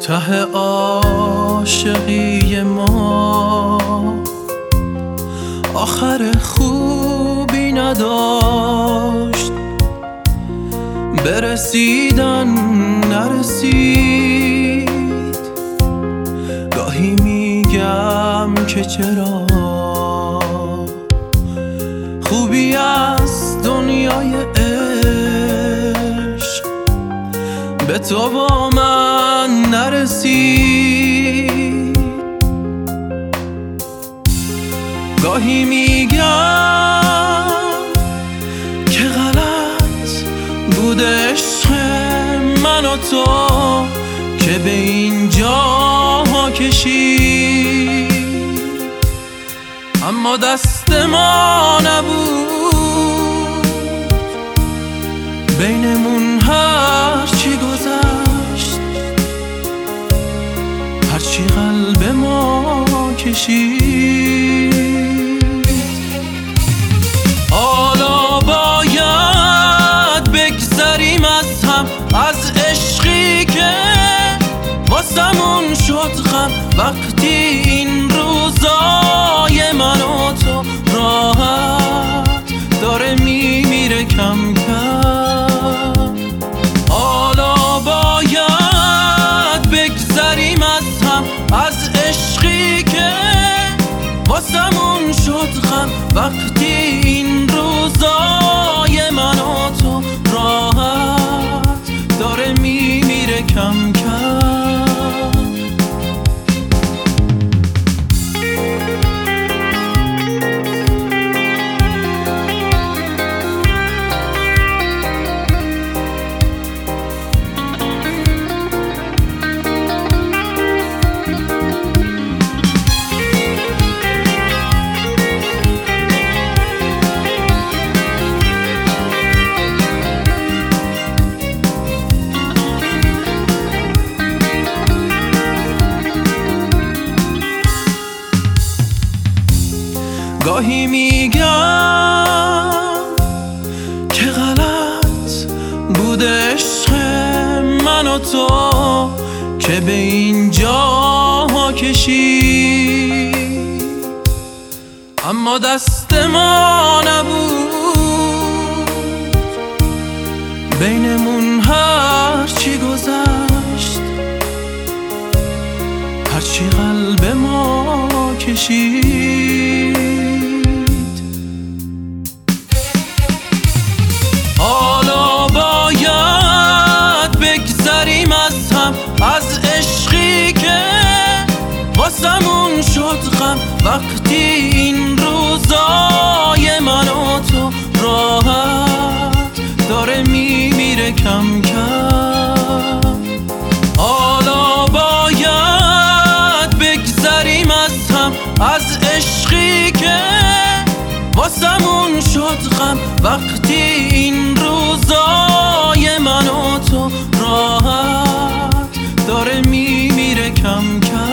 ته عاشقی ما آخر خوبی نداشت، برسیدن نرسید. گاهی میگم که چرا خوبی از دنیای عشق به تو با من نرسید. گاهی میگم که غلط بود عشق من و تو که به اینجا کشید، اما دست ما نبود بینمون هر چی گذشت، هرچی قلب ما کشید. حالا باید بگذریم از هم، از عشقی که واسمون شد غم. وقتی این روزای من و تو راحت داره میمیره کم کم، حالا باید بگذریم از هم، از عشقی که واسمون شد غم. وقتی این روزای من و تو راحت داره میمیره کم کم. گاهی میگم که غلط بود عشق من و تو که به اینجا کشید، اما دست ما نبود بینمون هر چی گذشت، هرچی قلب ما کشید. حالا باید بگذریم از هم، از عشقی که واسمون شد غم. وقتی این روزای من و تو راحت داره میمیره کم کم، حالا باید بگذریم از هم، از عشقی که واسمون شد غم. وقتی این روزای من و تو راحت داره میمیره کم کم.